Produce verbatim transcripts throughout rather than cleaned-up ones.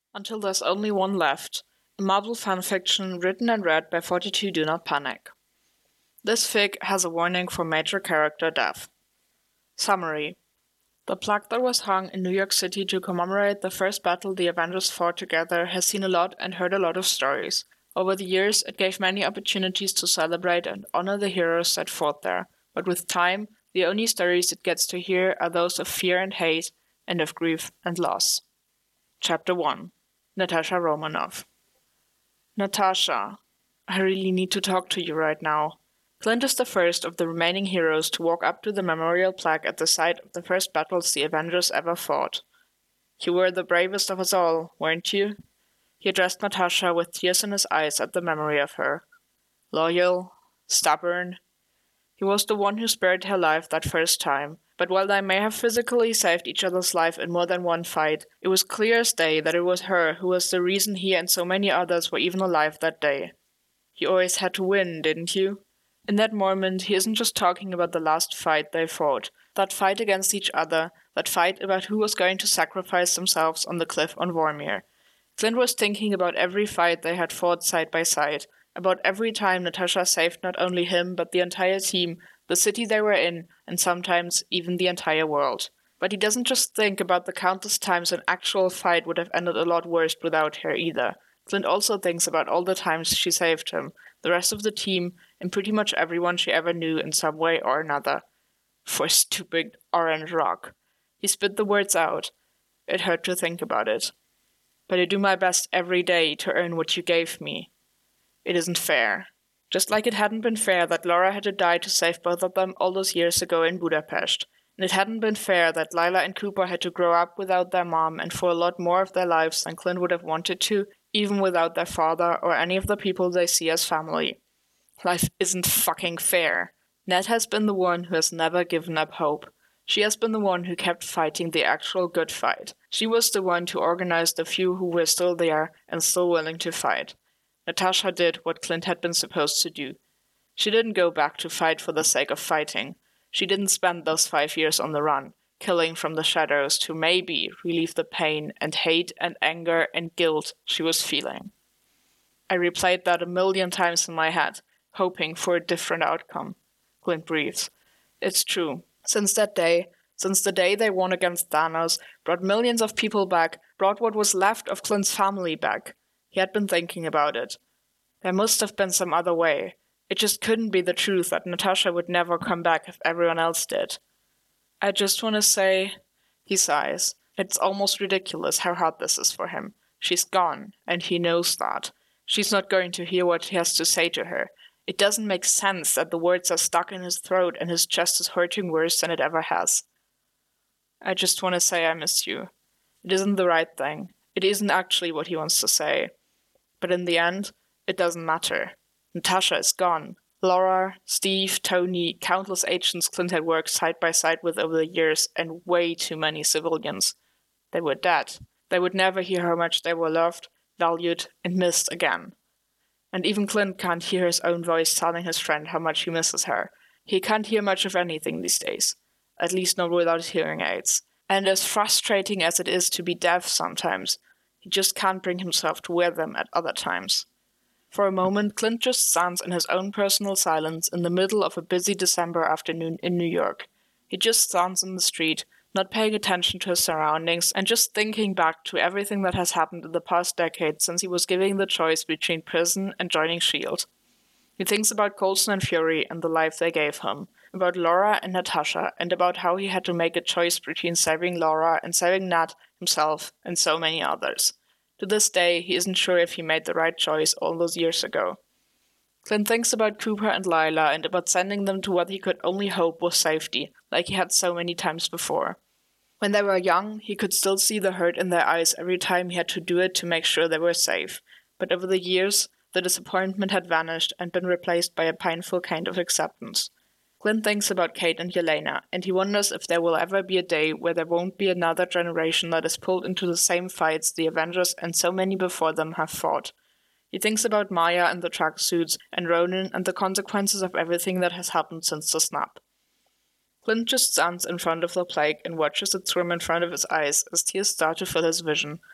Until there's only one left, a Marvel fanfiction written and read by forty-two Do Not Panic. This fic has a warning for major character death. Summary. The plaque that was hung in New York City to commemorate the first battle the Avengers fought together has seen a lot and heard a lot of stories. Over the years, it gave many opportunities to celebrate and honor the heroes that fought there, but with time, the only stories it gets to hear are those of fear and hate, and of grief and loss. Chapter one. Natasha Romanoff. Natasha, I really need to talk to you right now. Clint is the first of the remaining heroes to walk up to the memorial plaque at the site of the first battles the Avengers ever fought. You were the bravest of us all, weren't you? He addressed Natasha with tears in his eyes at the memory of her. Loyal, stubborn. He was the one who spared her life that first time, but while they may have physically saved each other's life in more than one fight, it was clear as day that it was her who was the reason he and so many others were even alive that day. You always had to win, didn't you? In that moment, he isn't just talking about the last fight they fought, that fight against each other, that fight about who was going to sacrifice themselves on the cliff on Vormir. Clint was thinking about every fight they had fought side by side, about every time Natasha saved not only him but the entire team, the city they were in, and sometimes even the entire world. But he doesn't just think about the countless times an actual fight would have ended a lot worse without her either. Clint also thinks about all the times she saved him, the rest of the team, and pretty much everyone she ever knew in some way or another. For stupid orange rock. He spit the words out. It hurt to think about it. But I do my best every day to earn what you gave me. It isn't fair. Just like it hadn't been fair that Laura had to die to save both of them all those years ago in Budapest. And it hadn't been fair that Lila and Cooper had to grow up without their mom and for a lot more of their lives than Clint would have wanted to, even without their father or any of the people they see as family. Life isn't fucking fair. Ned has been the one who has never given up hope. She has been the one who kept fighting the actual good fight. She was the one to organize the few who were still there and still willing to fight. Natasha did what Clint had been supposed to do. She didn't go back to fight for the sake of fighting. She didn't spend those five years on the run, killing from the shadows to maybe relieve the pain and hate and anger and guilt she was feeling. I replayed that a million times in my head, hoping for a different outcome. Clint breathes. It's true. Since that day, since the day they won against Thanos, brought millions of people back, brought what was left of Clint's family back. He had been thinking about it. There must have been some other way. It just couldn't be the truth that Natasha would never come back if everyone else did. I just want to say, he sighs, it's almost ridiculous how hard this is for him. She's gone, and he knows that. She's not going to hear what he has to say to her. It doesn't make sense that the words are stuck in his throat and his chest is hurting worse than it ever has. I just want to say I miss you. It isn't the right thing. It isn't actually what he wants to say. But in the end, it doesn't matter. Natasha is gone. Laura, Steve, Tony, countless agents Clint had worked side by side with over the years, and way too many civilians. They were dead. They would never hear how much they were loved, valued, and missed again. And even Clint can't hear his own voice telling his friend how much he misses her. He can't hear much of anything these days. At least not without hearing aids. And as frustrating as it is to be deaf sometimes, he just can't bring himself to wear them at other times. For a moment, Clint just stands in his own personal silence in the middle of a busy December afternoon in New York. He just stands in the street, not paying attention to his surroundings, and just thinking back to everything that has happened in the past decade since he was given the choice between prison and joining S H I E L D. He thinks about Coulson and Fury and the life they gave him, about Laura and Natasha, and about how he had to make a choice between saving Laura and saving Nat, himself, and so many others. To this day, he isn't sure if he made the right choice all those years ago. Clint thinks about Cooper and Lila and about sending them to what he could only hope was safety, like he had so many times before. When they were young, he could still see the hurt in their eyes every time he had to do it to make sure they were safe. But over the years, the disappointment had vanished and been replaced by a painful kind of acceptance. Clint thinks about Kate and Yelena, and he wonders if there will ever be a day where there won't be another generation that is pulled into the same fights the Avengers and so many before them have fought. He thinks about Maya and the tracksuits, and Ronan and the consequences of everything that has happened since the snap. Clint just stands in front of the plague and watches it swim in front of his eyes as tears start to fill his vision.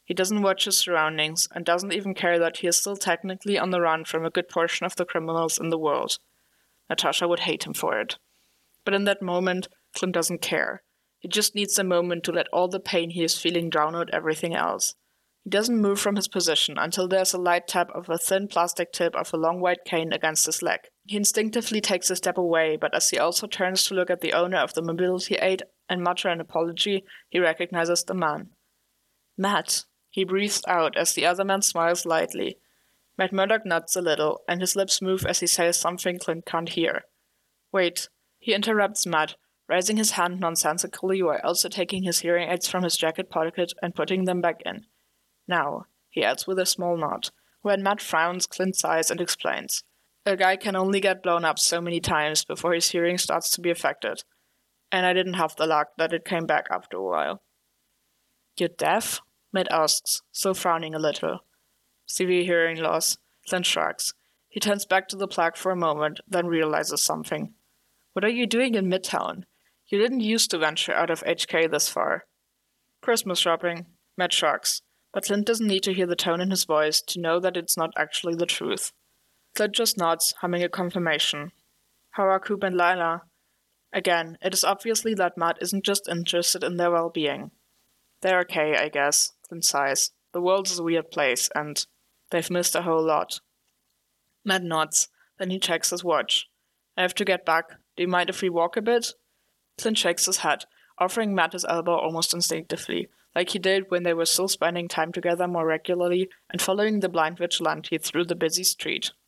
He doesn't watch his surroundings and doesn't even care that he is still technically on the run from a good portion of the criminals in the world. Natasha would hate him for it. But in that moment, Clint doesn't care. He just needs a moment to let all the pain he is feeling drown out everything else. He doesn't move from his position until there's a light tap of a thin plastic tip of a long white cane against his leg. He instinctively takes a step away, but as he also turns to look at the owner of the mobility aid and mutter an apology, he recognizes the man. Matt, he breathes out as the other man smiles lightly. Matt Murdock nods a little, and his lips move as he says something Clint can't hear. Wait, he interrupts Matt, raising his hand nonsensically while also taking his hearing aids from his jacket pocket and putting them back in. Now, he adds with a small nod. When Matt frowns, Clint sighs and explains. A guy can only get blown up so many times before his hearing starts to be affected. And I didn't have the luck that it came back after a while. You're deaf? Matt asks, still frowning a little. Severe hearing loss. Clint shrugs. He turns back to the plaque for a moment, then realizes something. What are you doing in Midtown? You didn't used to venture out of H K this far. Christmas shopping. Matt shrugs. But Clint doesn't need to hear the tone in his voice to know that it's not actually the truth. Clint just nods, humming a confirmation. How are Coop and Lila? Again, it is obviously that Matt isn't just interested in their well-being. They're okay, I guess, Clint sighs. The world is a weird place, and they've missed a whole lot. Matt nods, then he checks his watch. I have to get back. Do you mind if we walk a bit? Clint shakes his head, offering Matt his elbow almost instinctively, like he did when they were still spending time together more regularly and following the blind vigilante through the busy street.